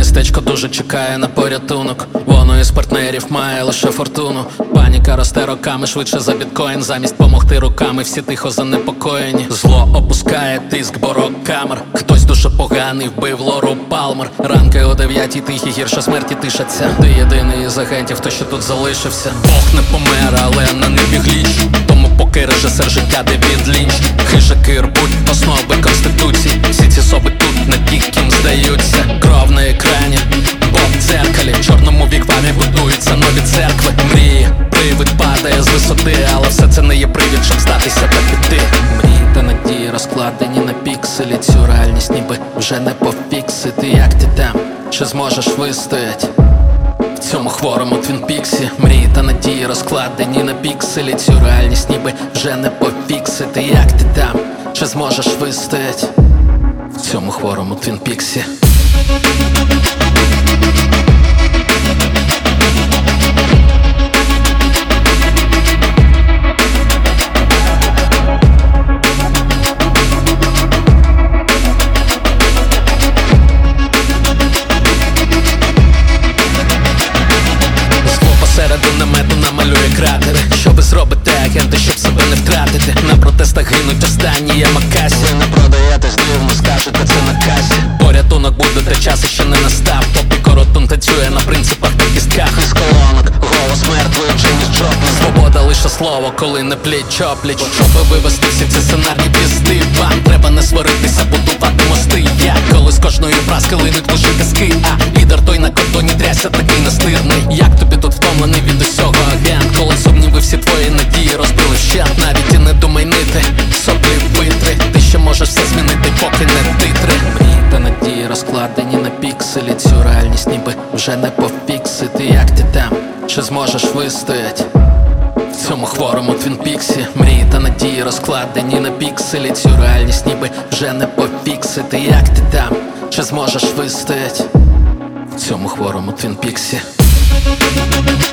Містечко дуже чекає на порятунок. Воно із партнерів має лише фортуну. Паніка росте роками швидше за біткоін. Замість помогти руками всі тихо занепокоєні. Зло опускає тиск, бо рок камер. Хтось дуже поганий вбив Лору Палмер. Ранки о 9 тихі, гірше смерті тишаться. Ти єдиний із агентів, хто ще тут залишився. Бог не помер, але на небі гліч. Тому поки режисер життя Девід Лінч. Хижаки рвуть основи конституції. Всі ці соби тут не ті, ким здаються. Кров на екрані, Бог в дзеркалі. В чорному вігвамі будуються нові церкви. Мрії, привид падає з висоти. Але все це не є привід, щоб здатися та піти. Мрії та надії розкладені на пікселі. Цю реальність ніби вже не пофіксити. Як ти там? Чи зможеш вистоять в цьому хворому твінпіксі? Мрії та надії розкладені на пікселі. Цю реальність ніби вже не пофіксити. Як ти там? Чи зможеш вистоять в цьому хворому твінпіксі? Середу намету намалює кратери. Що ви зробите, агенти, щоб себе не втратити? На протестах гинуть останні ямакасі. Ви не продаєтесь дивно, скажете це на касі. Порятунок буде, та час ще не настав. Поки коротун танцює на принципах та кістках. Із колонок, голос мертвий, Дженіс Джоплін. Свобода лише слово, коли не пліч-опліч. Щоб вивести всі ці сценарні пізди, вам треба не сваритися, будувати мости. Я коли з кожної праски линуть лише казки. А лідер той на кордоні трясся, такий настирний. Як тобі тут втомлений від усього агент? Коли сумніви всі твої надії розбили вщент. Навіть і не думай нити, соплі витри. Ти ще можеш все змінити, поки не титри. Мрії та надії розкладені на пікселі. Цю реальність ніби вже не пофіксити. Як ти там? Чи зможеш вистоять в цьому хворому твінпіксі? Мрії та надії розкладені на пікселі. Цю реальність ніби вже не пофіксити. Як ти там? Чи зможеш вистоять в цьому хворому твінпіксі?